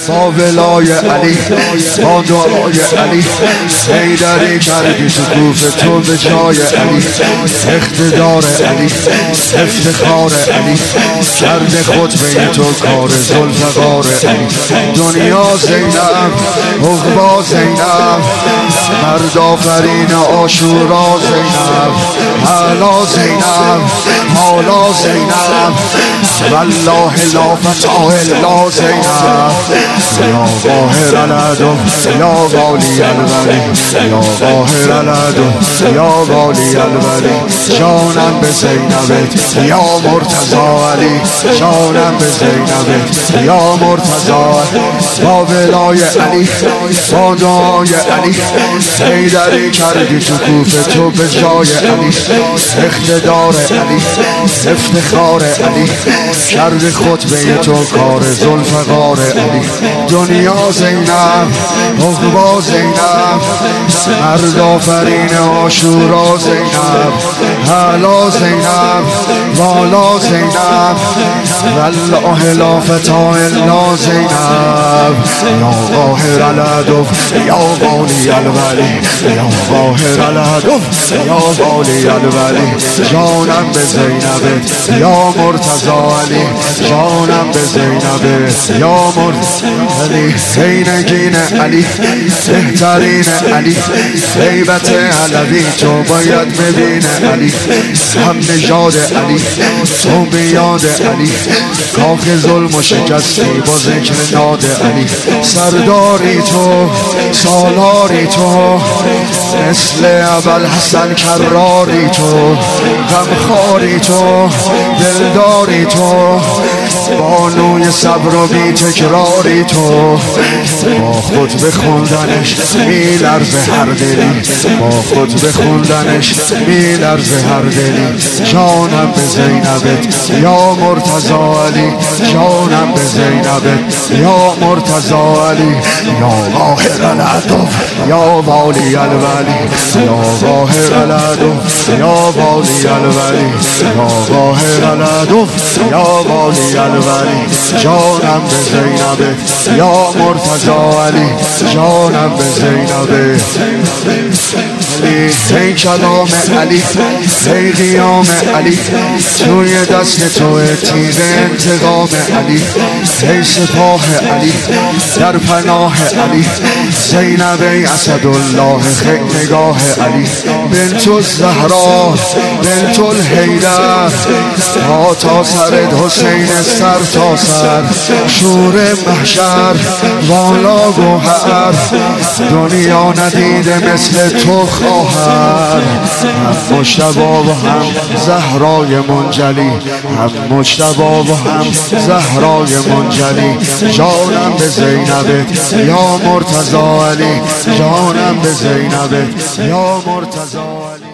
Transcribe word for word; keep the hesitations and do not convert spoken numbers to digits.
با ولای علی، با دعای علی، حیدری کردی شکوف تو به جای علی، اقتدار علی، افتخار علی، کرده خطبه تو کار ذوالفقار علی. دنیا زینب، عقبی زینب، مرد آفرین عاشورا زینب، اعلی زینب، حالا زینب، والله لا فتح الا زینب. یا قاهر العدو یا والی الولی، یا قاهر العدو یا والی الولی. جانم به زینبت یا مرتضی علی، جانم به زینبت یا مرتضی. با ولای علی، با دعای علی، حیدری کردی شکوف تو به جای علی، اقتدار علی، افتخار علی، کرد خطبه تو کار ذوالفقار علی. دنیا زینب، عقبی زینب، مرد آفرین عاشورا زینب، اعلی زینب، والا زینب، والله لا فتح الا زینب. یا قاهر العدو یا والی الولی، یا قاهر العدو یا والی الولی. جانم به زینبت یا مرتضی علی، جانم به زینبت یا مرتضی علی. زینگین علی، بهترین علی، هیبت علوی تو باید ببینه علی. هم نژاد علی، تو بیاد علی، کاخ ظلم و شکستی با ذکر ناد علی. سرداری تو، سالاری تو، مثل ابوالحسن کراری تو، غمخواری تو، دلداری تو، بانوی صبر و بی تکراری تو. با خود بخوندنش می لرزه هر دلی، با خود بخوندنش می لرزه هر دلی. جانم به زینبت یا مرتضی علی، جانم به زینبت یا مرتضی علی. یا قاهر العدو یا والی الولی، یا قاهر العدو یا والی الولی، یا قاهر العدو یا والی الولی. جانم به زینبت یا مرتضی علی، جانم به زینبت علی. ای کلام علی، ای قیام علی، توی دست تو تیغ انتقام علی. ای سپاه علی، در پناه علی، زینب ای اسدالله خیل نگاه علی. بنت الزهرا، بنت الحیدر، پا تا سرت حسین سر تا سر، شور محشر والا گوهر، دنیا ندیده مثل تو خواهر. هم مجتبی و هم زهرای منجلی، هم مجتبی و هم زهرای منجلی. جانم به زینبت یا مرتضی علی، جانم به زینبت یا مرتضی علی.